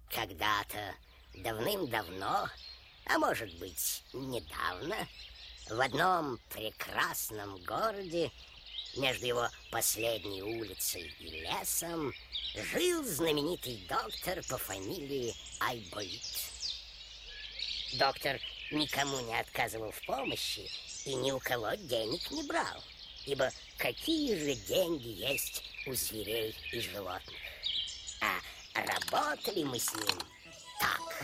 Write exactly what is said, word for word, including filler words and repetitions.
Когда-то, давным-давно, а может быть, недавно, в одном прекрасном городе, между его последней улицей и лесом, жил знаменитый доктор по фамилии Айболит. Доктор никому не отказывал в помощи и ни у кого денег не брал, ибо какие же деньги есть у зверей и животных? А работали мы с ним так.